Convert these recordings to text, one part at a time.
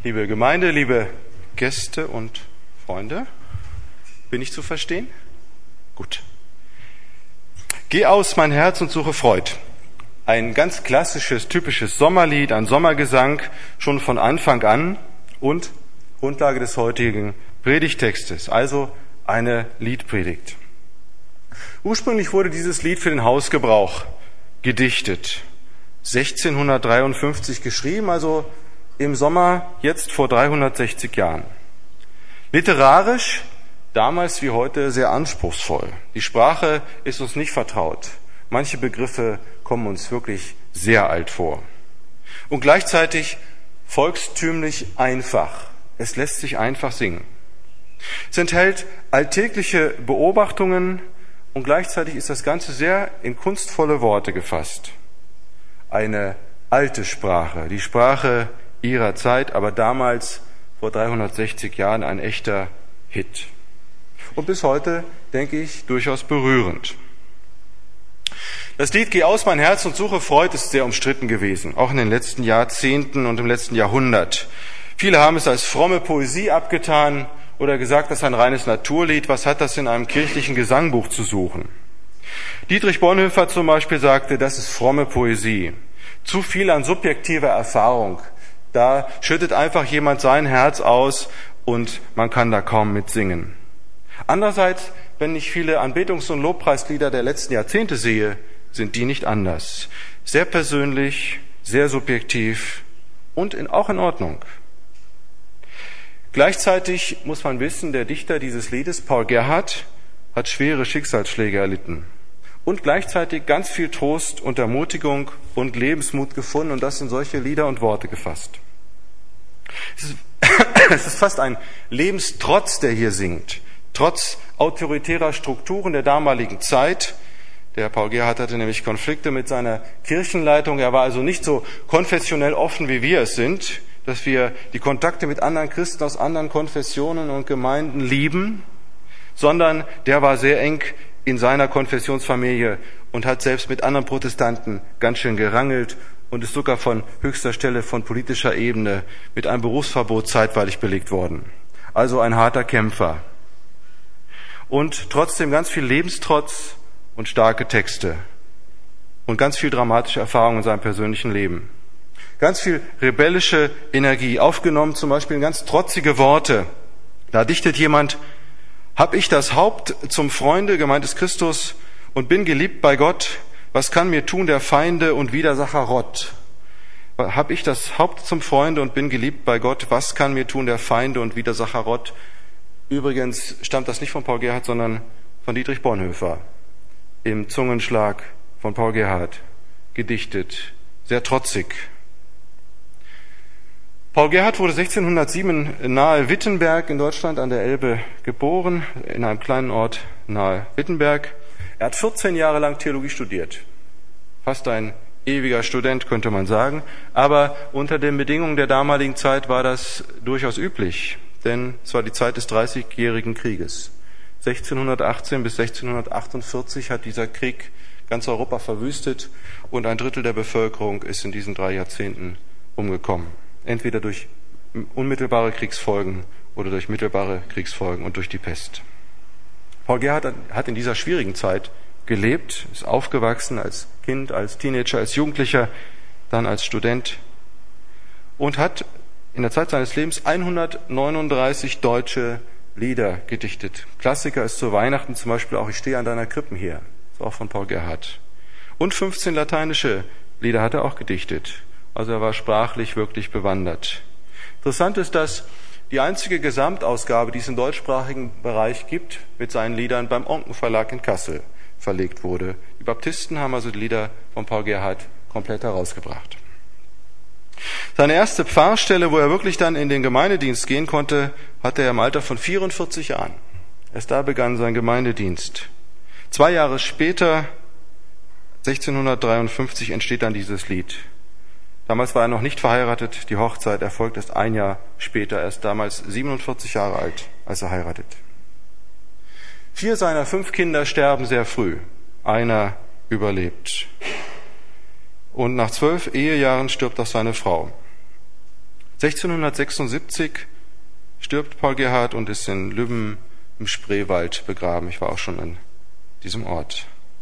Liebe Gemeinde, liebe Gäste und Freunde, bin ich zu verstehen? Gut. Geh aus, mein Herz, und suche Freud. Ein ganz klassisches, typisches Sommerlied, ein Sommergesang, schon von Anfang an und Grundlage des heutigen Predigtextes, also eine Liedpredigt. Ursprünglich wurde dieses Lied für den Hausgebrauch gedichtet, 1653 geschrieben, also im Sommer jetzt vor 360 Jahren. Literarisch, damals wie heute, sehr anspruchsvoll. Die Sprache ist uns nicht vertraut. Manche Begriffe kommen uns wirklich sehr alt vor. Und gleichzeitig volkstümlich einfach. Es lässt sich einfach singen. Es enthält alltägliche Beobachtungen und gleichzeitig ist das Ganze sehr in kunstvolle Worte gefasst. Eine alte Sprache, die Sprache ihrer Zeit, aber damals vor 360 Jahren ein echter Hit. Und bis heute, denke ich, durchaus berührend. Das Lied Geh aus, mein Herz, und suche Freud ist sehr umstritten gewesen, auch in den letzten Jahrzehnten und im letzten Jahrhundert. Viele haben es als fromme Poesie abgetan oder gesagt, das ist ein reines Naturlied. Was hat das in einem kirchlichen Gesangbuch zu suchen? Dietrich Bonhoeffer zum Beispiel sagte, das ist fromme Poesie. Zu viel an subjektiver Erfahrung. Da schüttet einfach jemand sein Herz aus und man kann da kaum mitsingen. Andererseits, wenn ich viele Anbetungs- und Lobpreislieder der letzten Jahrzehnte sehe, sind die nicht anders. Sehr persönlich, sehr subjektiv und auch in Ordnung. Gleichzeitig muss man wissen, der Dichter dieses Liedes, Paul Gerhardt, hat schwere Schicksalsschläge erlitten und gleichzeitig ganz viel Trost und Ermutigung und Lebensmut gefunden und das in solche Lieder und Worte gefasst. Es ist fast ein Lebenstrotz, der hier singt, trotz autoritärer Strukturen der damaligen Zeit. Der Paul Gerhardt hatte nämlich Konflikte mit seiner Kirchenleitung. Er war also nicht so konfessionell offen, wie wir es sind, dass wir die Kontakte mit anderen Christen aus anderen Konfessionen und Gemeinden lieben, sondern der war sehr eng in seiner Konfessionsfamilie und hat selbst mit anderen Protestanten ganz schön gerangelt und ist sogar von höchster Stelle, von politischer Ebene mit einem Berufsverbot zeitweilig belegt worden. Also ein harter Kämpfer. Und trotzdem ganz viel Lebenstrotz und starke Texte und ganz viel dramatische Erfahrung in seinem persönlichen Leben. Ganz viel rebellische Energie, aufgenommen zum Beispiel in ganz trotzige Worte. Da dichtet jemand, hab ich das Haupt zum Freunde, gemeint ist Christus, und bin geliebt bei Gott, was kann mir tun der Feinde und Widersacher Rott? Hab ich das Haupt zum Freunde und bin geliebt bei Gott, was kann mir tun der Feinde und Widersacher Rott? Übrigens stammt das nicht von Paul Gerhardt, sondern von Dietrich Bonhoeffer. Im Zungenschlag von Paul Gerhardt gedichtet, sehr trotzig. Paul Gerhardt wurde 1607 nahe Wittenberg in Deutschland an der Elbe geboren, in einem kleinen Ort nahe Wittenberg. Er hat 14 Jahre lang Theologie studiert. Fast ein ewiger Student, könnte man sagen. Aber unter den Bedingungen der damaligen Zeit war das durchaus üblich, denn es war die Zeit des 30-jährigen Krieges. 1618 bis 1648 hat dieser Krieg ganz Europa verwüstet und ein Drittel der Bevölkerung ist in diesen 3 Jahrzehnten umgekommen. Entweder durch unmittelbare Kriegsfolgen oder durch mittelbare Kriegsfolgen und durch die Pest. Paul Gerhardt hat in dieser schwierigen Zeit gelebt, ist aufgewachsen als Kind, als Teenager, als Jugendlicher, dann als Student und hat in der Zeit seines Lebens 139 deutsche Lieder gedichtet. Klassiker ist zu Weihnachten zum Beispiel auch Ich stehe an deiner Krippen hier, ist auch von Paul Gerhardt. Und 15 lateinische Lieder hat er auch gedichtet. Also er war sprachlich wirklich bewandert. Interessant ist, dass die einzige Gesamtausgabe, die es im deutschsprachigen Bereich gibt, mit seinen Liedern beim Onken Verlag in Kassel verlegt wurde. Die Baptisten haben also die Lieder von Paul Gerhardt komplett herausgebracht. Seine erste Pfarrstelle, wo er wirklich dann in den Gemeindedienst gehen konnte, hatte er im Alter von 44 Jahren. Erst da begann sein Gemeindedienst. 2 Jahre später, 1653, entsteht dann dieses Lied. Damals war er noch nicht verheiratet, die Hochzeit erfolgt erst 1 Jahr später, erst damals 47 Jahre alt, als er heiratet. 4 seiner 5 Kinder sterben sehr früh, einer überlebt. Und nach 12 Ehejahren stirbt auch seine Frau. 1676 stirbt Paul Gerhardt und ist in Lübben im Spreewald begraben. Ich war auch schon an diesem Ort.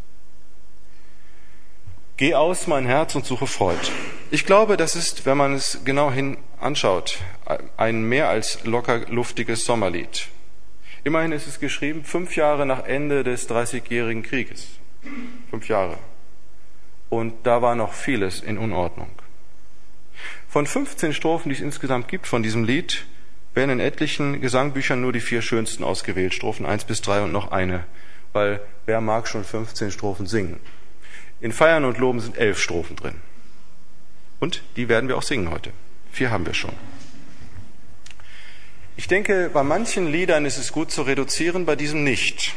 Geh aus, mein Herz, und suche Freud. Ich glaube, das ist, wenn man es genau hin anschaut, ein mehr als locker luftiges Sommerlied. Immerhin ist es geschrieben 5 Jahre nach Ende des Dreißigjährigen Krieges. 5 Jahre. Und da war noch vieles in Unordnung. Von 15 Strophen, die es insgesamt gibt von diesem Lied, werden in etlichen Gesangbüchern nur die 4 schönsten ausgewählt, Strophen 1 bis 3 und noch eine, weil wer mag schon 15 Strophen singen? In Feiern und Loben sind 11 Strophen drin. Und die werden wir auch singen heute. 4 haben wir schon. Ich denke, bei manchen Liedern ist es gut zu reduzieren, bei diesem nicht.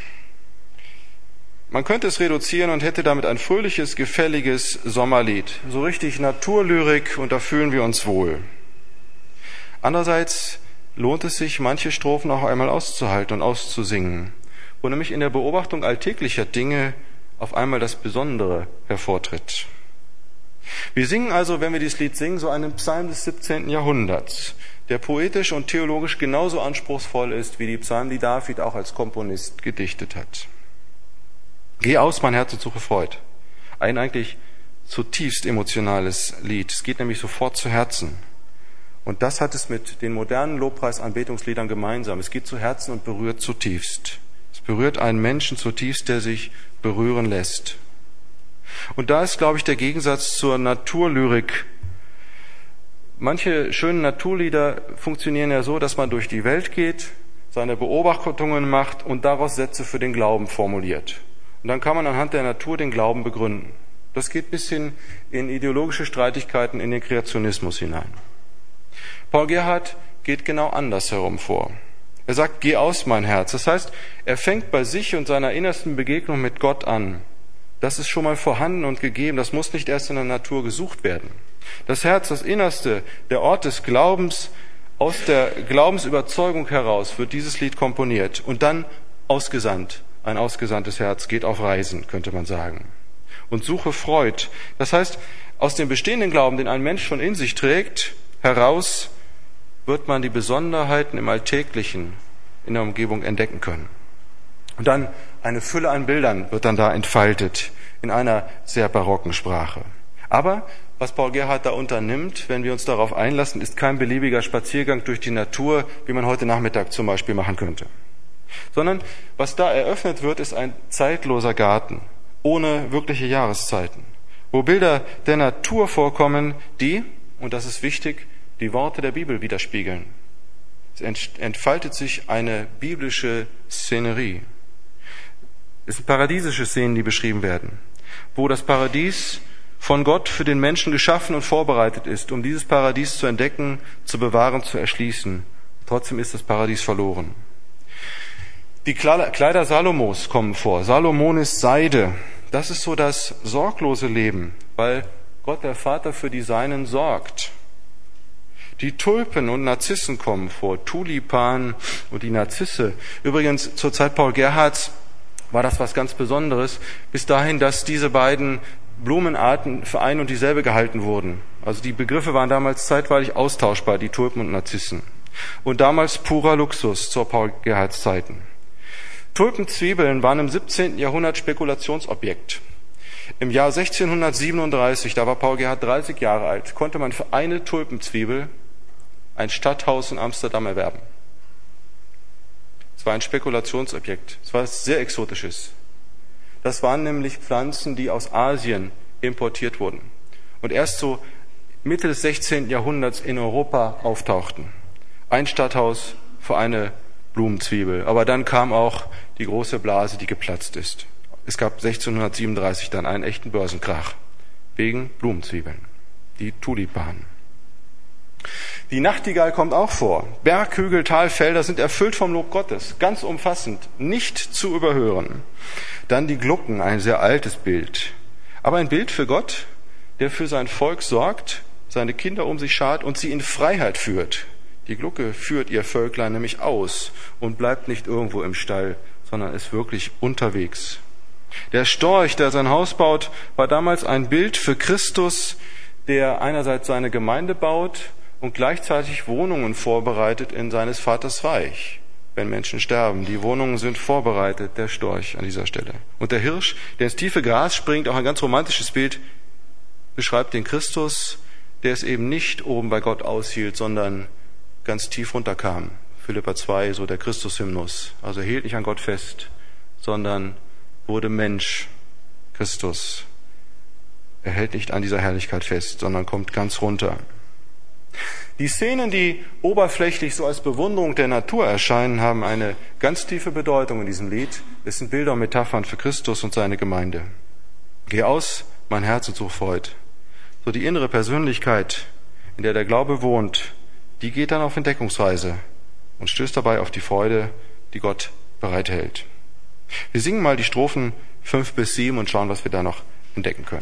Man könnte es reduzieren und hätte damit ein fröhliches, gefälliges Sommerlied. So richtig Naturlyrik, und da fühlen wir uns wohl. Andererseits lohnt es sich, manche Strophen auch einmal auszuhalten und auszusingen, wo nämlich in der Beobachtung alltäglicher Dinge auf einmal das Besondere hervortritt. Wir singen also, wenn wir dieses Lied singen, so einen Psalm des 17. Jahrhunderts, der poetisch und theologisch genauso anspruchsvoll ist wie die Psalmen, die David auch als Komponist gedichtet hat. Geh aus, mein Herz, und suche Freud. Ein eigentlich zutiefst emotionales Lied. Es geht nämlich sofort zu Herzen. Und das hat es mit den modernen Lobpreisanbetungsliedern gemeinsam. Es geht zu Herzen und berührt zutiefst. Es berührt einen Menschen zutiefst, der sich berühren lässt. Und da ist, glaube ich, der Gegensatz zur Naturlyrik. Manche schönen Naturlieder funktionieren ja so, dass man durch die Welt geht, seine Beobachtungen macht und daraus Sätze für den Glauben formuliert. Und dann kann man anhand der Natur den Glauben begründen. Das geht bis hin in ideologische Streitigkeiten in den Kreationismus hinein. Paul Gerhardt geht genau andersherum vor. Er sagt, geh aus, mein Herz. Das heißt, er fängt bei sich und seiner innersten Begegnung mit Gott an. Das ist schon mal vorhanden und gegeben. Das muss nicht erst in der Natur gesucht werden. Das Herz, das Innerste, der Ort des Glaubens, aus der Glaubensüberzeugung heraus wird dieses Lied komponiert und dann ausgesandt. Ein ausgesandtes Herz geht auf Reisen, könnte man sagen. Und suche Freud. Das heißt, aus dem bestehenden Glauben, den ein Mensch schon in sich trägt, heraus wird man die Besonderheiten im Alltäglichen in der Umgebung entdecken können. Und dann eine Fülle an Bildern wird dann da entfaltet in einer sehr barocken Sprache. Aber was Paul Gerhardt da unternimmt, wenn wir uns darauf einlassen, ist kein beliebiger Spaziergang durch die Natur, wie man heute Nachmittag zum Beispiel machen könnte. Sondern was da eröffnet wird, ist ein zeitloser Garten, ohne wirkliche Jahreszeiten, wo Bilder der Natur vorkommen, die, und das ist wichtig, die Worte der Bibel widerspiegeln. Es entfaltet sich eine biblische Szenerie. Es sind paradiesische Szenen, die beschrieben werden, wo das Paradies von Gott für den Menschen geschaffen und vorbereitet ist, um dieses Paradies zu entdecken, zu bewahren, zu erschließen. Trotzdem ist das Paradies verloren. Die Kleider Salomos kommen vor. Salomonis Seide. Das ist so das sorglose Leben, weil Gott der Vater für die Seinen sorgt. Die Tulpen und Narzissen kommen vor. Tulipan und die Narzisse. Übrigens, zur Zeit Paul Gerhardts war das was ganz Besonderes, bis dahin, dass diese beiden Blumenarten für ein und dieselbe gehalten wurden. Also die Begriffe waren damals zeitweilig austauschbar, die Tulpen und Narzissen. Und damals purer Luxus zur Paul Gerhardts Zeiten. Tulpenzwiebeln waren im 17. Jahrhundert Spekulationsobjekt. Im Jahr 1637, da war Paul Gerhardt 30 Jahre alt, konnte man für eine Tulpenzwiebel ein Stadthaus in Amsterdam erwerben. Es war ein Spekulationsobjekt. Es war was sehr Exotisches. Das waren nämlich Pflanzen, die aus Asien importiert wurden und erst so Mitte des 16. Jahrhunderts in Europa auftauchten. Ein Stadthaus für eine Blumenzwiebel. Aber dann kam auch die große Blase, die geplatzt ist. Es gab 1637 dann einen echten Börsenkrach wegen Blumenzwiebeln, die Tulipanen. Die Nachtigall kommt auch vor. Berg, Hügel, Tal, Felder sind erfüllt vom Lob Gottes, ganz umfassend, nicht zu überhören. Dann die Glucken, ein sehr altes Bild. Aber ein Bild für Gott, der für sein Volk sorgt, seine Kinder um sich schart und sie in Freiheit führt. Die Glucke führt ihr Völklein nämlich aus und bleibt nicht irgendwo im Stall, sondern ist wirklich unterwegs. Der Storch, der sein Haus baut, war damals ein Bild für Christus, der einerseits seine Gemeinde baut und gleichzeitig Wohnungen vorbereitet in seines Vaters Reich, wenn Menschen sterben. Die Wohnungen sind vorbereitet, der Storch an dieser Stelle. Und der Hirsch, der ins tiefe Gras springt, auch ein ganz romantisches Bild, beschreibt den Christus, der es eben nicht oben bei Gott aushielt, sondern ganz tief runterkam. Philipper 2, so der Christus-Hymnus. Also er hielt nicht an Gott fest, sondern wurde Mensch, Christus. Er hält nicht an dieser Herrlichkeit fest, sondern kommt ganz runter. Die Szenen, die oberflächlich so als Bewunderung der Natur erscheinen, haben eine ganz tiefe Bedeutung in diesem Lied. Es sind Bilder und Metaphern für Christus und seine Gemeinde. Geh aus, mein Herz, und such Freud. So die innere Persönlichkeit, in der der Glaube wohnt, die geht dann auf Entdeckungsreise und stößt dabei auf die Freude, die Gott bereithält. Wir singen mal die Strophen 5 bis 7 und schauen, was wir da noch entdecken können.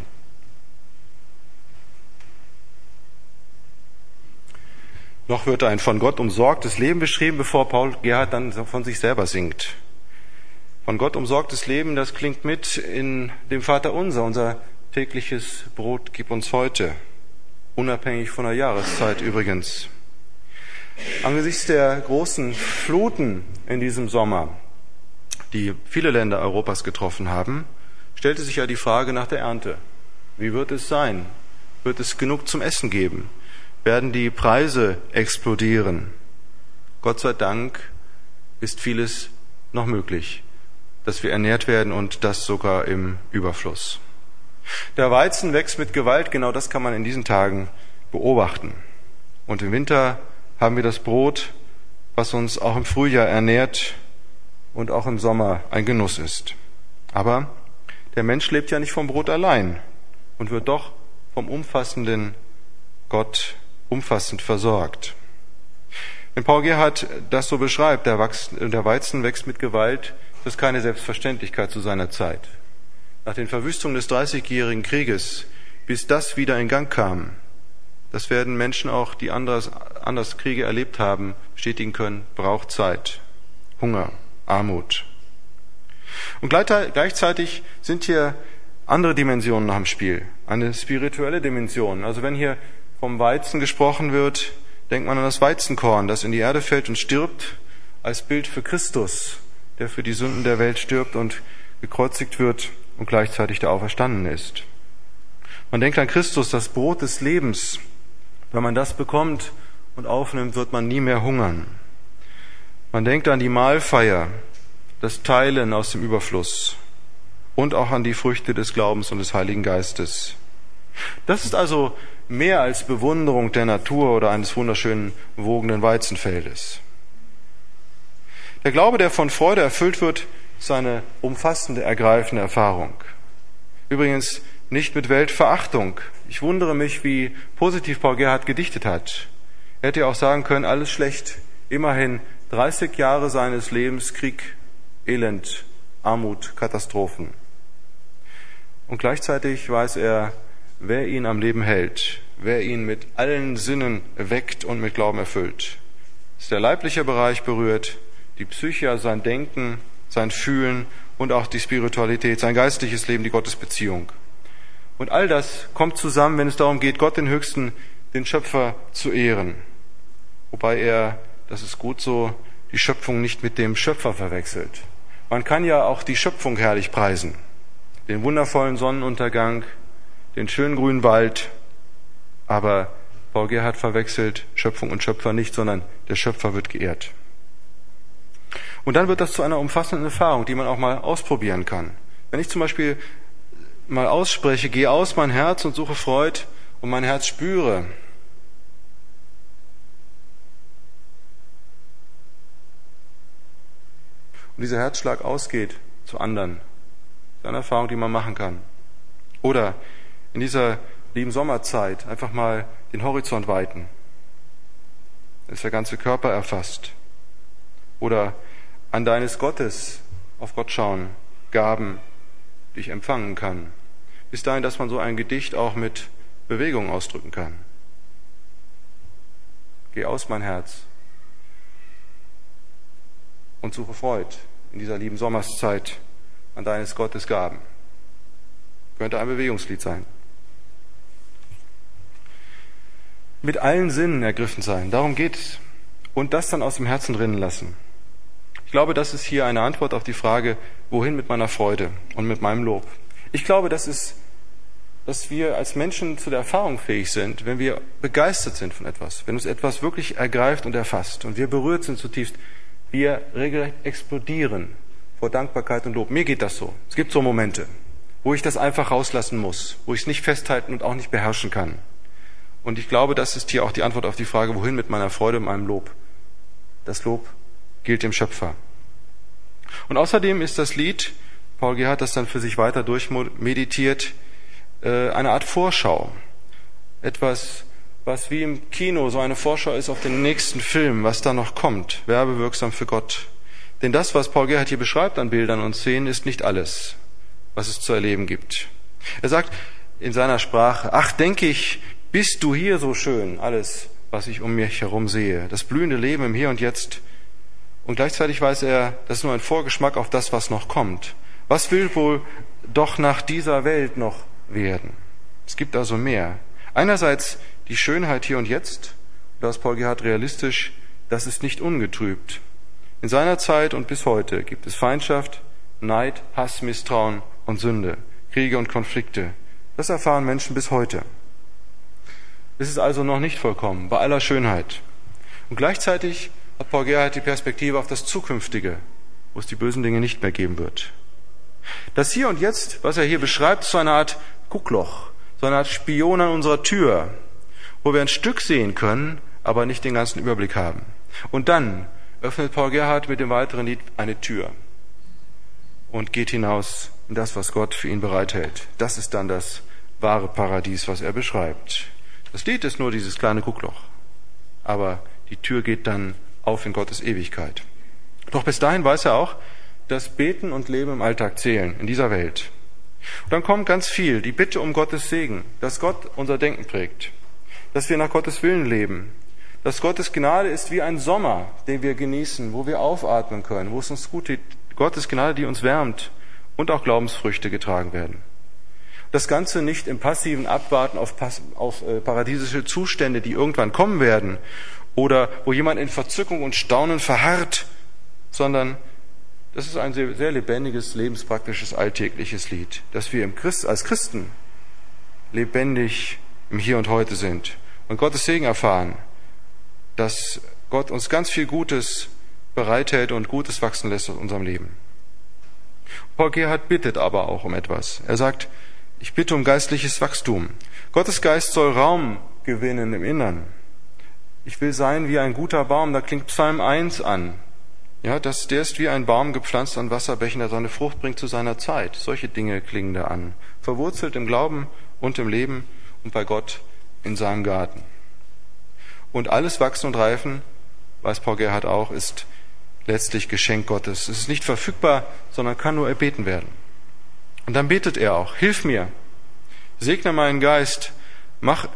Noch wird ein von Gott umsorgtes Leben beschrieben, bevor Paul Gerhard dann von sich selber singt. Von Gott umsorgtes Leben, das klingt mit in dem Vaterunser, unser tägliches Brot gib uns heute, unabhängig von der Jahreszeit übrigens. Angesichts der großen Fluten in diesem Sommer, die viele Länder Europas getroffen haben, stellte sich ja die Frage nach der Ernte. Wie wird es sein? Wird es genug zum Essen geben? Werden die Preise explodieren? Gott sei Dank ist vieles noch möglich, dass wir ernährt werden und das sogar im Überfluss. Der Weizen wächst mit Gewalt, genau das kann man in diesen Tagen beobachten. Und im Winter haben wir das Brot, was uns auch im Frühjahr ernährt und auch im Sommer ein Genuss ist. Aber der Mensch lebt ja nicht vom Brot allein und wird doch vom umfassenden Gott umfassend versorgt. Wenn Paul Gerhard das so beschreibt, der Weizen wächst mit Gewalt, das ist keine Selbstverständlichkeit zu seiner Zeit. Nach den Verwüstungen des 30-jährigen Krieges, bis das wieder in Gang kam, das werden Menschen auch, die anders Kriege erlebt haben, bestätigen können, braucht Zeit, Hunger, Armut. Und gleichzeitig sind hier andere Dimensionen noch im Spiel, eine spirituelle Dimension. Also wenn hier vom Weizen gesprochen wird, denkt man an das Weizenkorn, das in die Erde fällt und stirbt, als Bild für Christus, der für die Sünden der Welt stirbt und gekreuzigt wird und gleichzeitig der Auferstanden ist. Man denkt an Christus, das Brot des Lebens. Wenn man das bekommt und aufnimmt, wird man nie mehr hungern. Man denkt an die Mahlfeier, das Teilen aus dem Überfluss und auch an die Früchte des Glaubens und des Heiligen Geistes. Das ist also mehr als Bewunderung der Natur oder eines wunderschönen, wogenden Weizenfeldes. Der Glaube, der von Freude erfüllt wird, ist eine umfassende, ergreifende Erfahrung. Übrigens nicht mit Weltverachtung. Ich wundere mich, wie positiv Paul Gerhard gedichtet hat. Er hätte ja auch sagen können, alles schlecht. Immerhin 30 Jahre seines Lebens Krieg, Elend, Armut, Katastrophen. Und gleichzeitig weiß er, wer ihn am Leben hält, wer ihn mit allen Sinnen weckt und mit Glauben erfüllt. Ist der leibliche Bereich berührt, die Psyche, also sein Denken, sein Fühlen und auch die Spiritualität, sein geistliches Leben, die Gottesbeziehung. Und all das kommt zusammen, wenn es darum geht, Gott den Höchsten, den Schöpfer zu ehren. Wobei er, das ist gut so, die Schöpfung nicht mit dem Schöpfer verwechselt. Man kann ja auch die Schöpfung herrlich preisen. Den wundervollen Sonnenuntergang, den schönen grünen Wald. Aber Paul Gerhard verwechselt Schöpfung und Schöpfer nicht, sondern der Schöpfer wird geehrt. Und dann wird das zu einer umfassenden Erfahrung, die man auch mal ausprobieren kann. Wenn ich zum Beispiel mal ausspreche, geh aus mein Herz und suche Freud und mein Herz spüre, und dieser Herzschlag ausgeht zu anderen, das ist eine Erfahrung, die man machen kann. Oder in dieser lieben Sommerzeit einfach mal den Horizont weiten, dann ist der ganze Körper erfasst. Oder an deines Gottes auf Gott schauen, Gaben, die ich empfangen kann. Bis dahin, dass man so ein Gedicht auch mit Bewegung ausdrücken kann. Geh aus, mein Herz, und suche Freud in dieser lieben Sommerszeit an deines Gottes Gaben. Könnte ein Bewegungslied sein. mit allen Sinnen ergriffen sein. Darum geht es. Und das dann aus dem Herzen rinnen lassen. Ich glaube, das ist hier eine Antwort auf die Frage, wohin mit meiner Freude und mit meinem Lob. Ich glaube, dass wir als Menschen zu der Erfahrung fähig sind, wenn wir begeistert sind von etwas, wenn uns etwas wirklich ergreift und erfasst und wir berührt sind zutiefst, wir regelrecht explodieren vor Dankbarkeit und Lob. Mir geht das so. Es gibt so Momente, wo ich das einfach rauslassen muss, wo ich es nicht festhalten und auch nicht beherrschen kann. Und ich glaube, das ist hier auch die Antwort auf die Frage, wohin mit meiner Freude und meinem Lob. Das Lob gilt dem Schöpfer. Und außerdem ist das Lied, Paul G. hat das dann für sich weiter durchmeditiert, eine Art Vorschau. Etwas, was wie im Kino so eine Vorschau ist auf den nächsten Film, was da noch kommt, werbewirksam für Gott. Denn das, was Paul Gerhardt hier beschreibt an Bildern und Szenen, ist nicht alles, was es zu erleben gibt. Er sagt in seiner Sprache, ach, denke ich, bist du hier so schön, alles, was ich um mich herum sehe, das blühende Leben im Hier und Jetzt. Und gleichzeitig weiß er, das ist nur ein Vorgeschmack auf das, was noch kommt. Was will wohl doch nach dieser Welt noch werden? Es gibt also mehr. Einerseits die Schönheit hier und jetzt, da ist Paul Gerhardt realistisch, das ist nicht ungetrübt. In seiner Zeit und bis heute gibt es Feindschaft, Neid, Hass, Misstrauen und Sünde, Kriege und Konflikte. Das erfahren Menschen bis heute. Es ist also noch nicht vollkommen, bei aller Schönheit. Und gleichzeitig hat Paul Gerhardt die Perspektive auf das Zukünftige, wo es die bösen Dinge nicht mehr geben wird. Das Hier und Jetzt, was er hier beschreibt, ist so eine Art Guckloch, so eine Art Spion an unserer Tür, wo wir ein Stück sehen können, aber nicht den ganzen Überblick haben. Und dann öffnet Paul Gerhardt mit dem weiteren Lied eine Tür und geht hinaus in das, was Gott für ihn bereithält. Das ist dann das wahre Paradies, was er beschreibt. Das Lied ist nur dieses kleine Guckloch, aber die Tür geht dann auf in Gottes Ewigkeit. Doch bis dahin weiß er auch, dass Beten und Leben im Alltag zählen, in dieser Welt. Und dann kommt ganz viel, die Bitte um Gottes Segen, dass Gott unser Denken prägt, dass wir nach Gottes Willen leben, dass Gottes Gnade ist wie ein Sommer, den wir genießen, wo wir aufatmen können, wo es uns gut geht. Gottes Gnade, die uns wärmt und auch Glaubensfrüchte getragen werden. Das Ganze nicht im passiven Abwarten auf paradiesische Zustände, die irgendwann kommen werden, oder wo jemand in Verzückung und Staunen verharrt, sondern das ist ein sehr, sehr lebendiges, lebenspraktisches, alltägliches Lied, dass wir als Christen lebendig im Hier und Heute sind und Gottes Segen erfahren, dass Gott uns ganz viel Gutes bereithält und Gutes wachsen lässt aus unserem Leben. Paul Gerhardt bittet aber auch um etwas. Er sagt, ich bitte um geistliches Wachstum. Gottes Geist soll Raum gewinnen im Innern. Ich will sein wie ein guter Baum, da klingt Psalm 1 an. Ja, der ist wie ein Baum gepflanzt an Wasserbächen, der seine Frucht bringt zu seiner Zeit. Solche Dinge klingen da an. Verwurzelt im Glauben und im Leben und bei Gott in seinem Garten. Und alles Wachsen und Reifen, weiß Paul Gerhardt auch, ist letztlich Geschenk Gottes. Es ist nicht verfügbar, sondern kann nur erbeten werden. Und dann betet er auch, hilf mir, segne meinen Geist, mach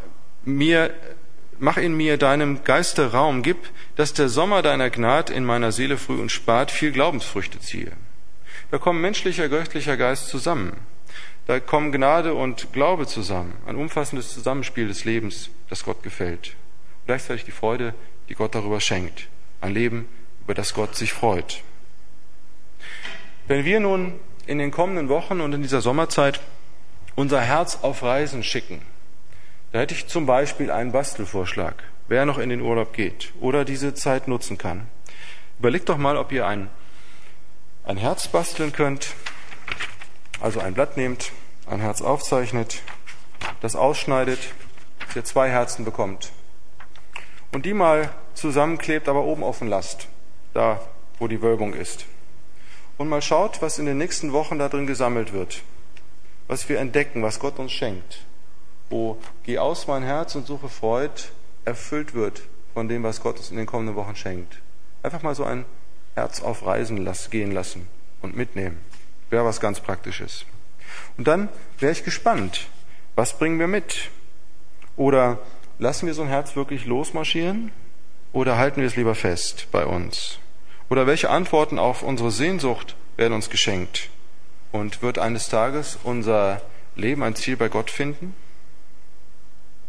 in mir deinem Geiste Raum, gib, dass der Sommer deiner Gnade in meiner Seele früh und spät viel Glaubensfrüchte ziehe. Da kommen menschlicher, göttlicher Geist zusammen. Da kommen Gnade und Glaube zusammen. Ein umfassendes Zusammenspiel des Lebens, das Gott gefällt. Und gleichzeitig die Freude, die Gott darüber schenkt. Ein Leben, über das Gott sich freut. Wenn wir nun in den kommenden Wochen und in dieser Sommerzeit unser Herz auf Reisen schicken, da hätte ich zum Beispiel einen Bastelvorschlag, wer noch in den Urlaub geht oder diese Zeit nutzen kann. Überlegt doch mal, ob ihr ein Herz basteln könnt, also ein Blatt nehmt, ein Herz aufzeichnet, das ausschneidet, dass ihr 2 Herzen bekommt und die mal zusammenklebt, aber oben offen lasst, da wo die Wölbung ist. Und mal schaut, was in den nächsten Wochen da drin gesammelt wird, was wir entdecken, was Gott uns schenkt, wo geh aus mein Herz und suche Freude erfüllt wird von dem, was Gott uns in den kommenden Wochen schenkt. Einfach mal so ein Herz auf Reisen gehen lassen und mitnehmen. Wäre was ganz Praktisches. Und dann wäre ich gespannt, was bringen wir mit? Oder lassen wir so ein Herz wirklich losmarschieren? Oder halten wir es lieber fest bei uns? Oder welche Antworten auf unsere Sehnsucht werden uns geschenkt? Und wird eines Tages unser Leben ein Ziel bei Gott finden?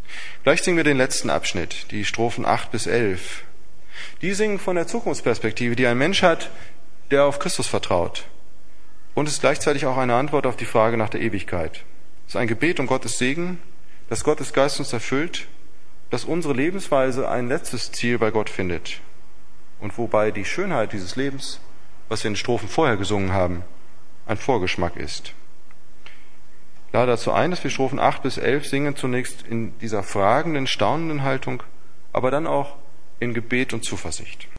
Vielleicht singen wir den letzten Abschnitt, die Strophen 8 bis 11. Die singen von der Zukunftsperspektive, die ein Mensch hat, der auf Christus vertraut. Und es ist gleichzeitig auch eine Antwort auf die Frage nach der Ewigkeit. Es ist ein Gebet um Gottes Segen, dass Gottes Geist uns erfüllt, dass unsere Lebensweise ein letztes Ziel bei Gott findet. Und wobei die Schönheit dieses Lebens, was wir in den Strophen vorher gesungen haben, ein Vorgeschmack ist. Ich lade dazu ein, dass wir Strophen 8 bis 11 singen, zunächst in dieser fragenden, staunenden Haltung, aber dann auch in Gebet und Zuversicht.